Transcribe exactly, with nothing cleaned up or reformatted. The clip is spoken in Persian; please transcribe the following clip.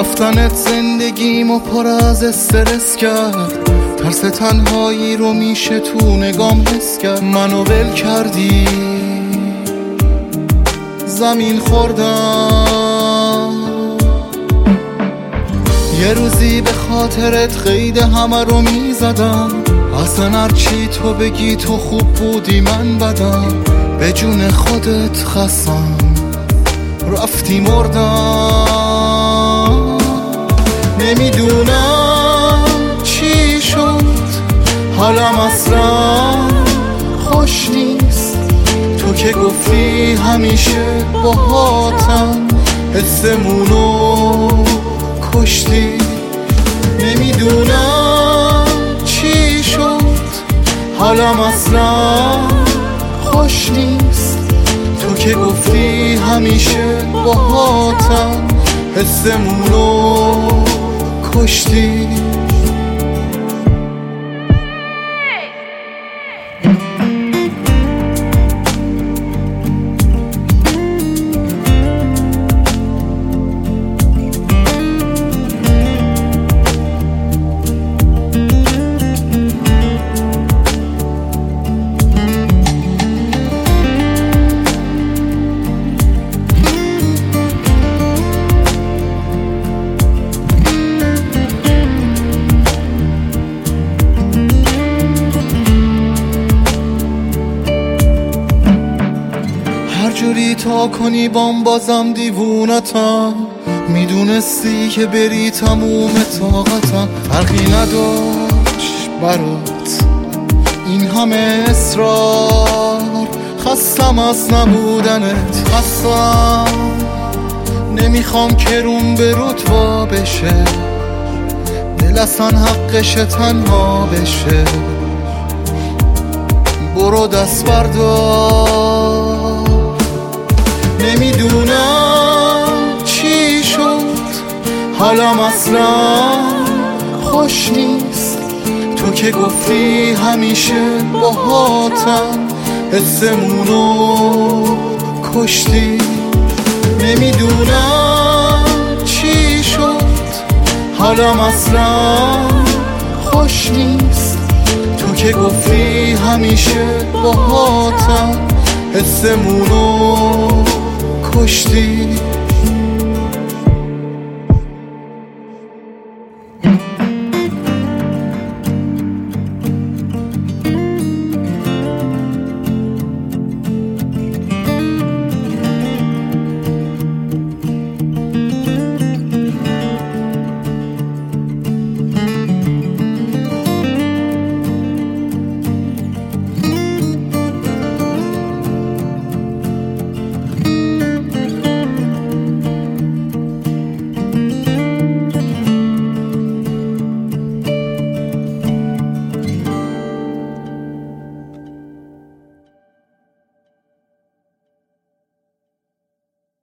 رفتنت زندگیمو پر از استرس کرد، ترس تنهایی رو میشه تو نگام حس کرد. منو ول کردی زمین خوردم، یه روزی به خاطرت قید همه رو میزدم. اصلا هرچی تو بگی تو خوب بودی من بدم، به جون خودت خستم رفتی مردم. نمیدونم چی شد حالم اصلا خوش نیست، تو که گفتی همیشه باهاتم حسمونو کشتی. نمیدونم چی شد حالم اصلا خوش نیست، تو که گفتی همیشه باهاتم حسمونو کشتی. جوری تا کنی بام بازم دیوونتم، میدونستی که بری تموم طاقتم. فرقی نداشت برات این همه اصرار، خستم از نبودنت خستم. نمیخوام که روم به روت وا بشه، دل اصلا حقش تنها بشه. برو دست بردار. نمیدونم چی شد حالم اصلا خوش نیست، تو که گفتی همیشه باهاتم حسمونو کشتی. نمیدونم چی شد حالم اصلا خوش نیست، تو که گفتی همیشه باهاتم حسمونو کشتی.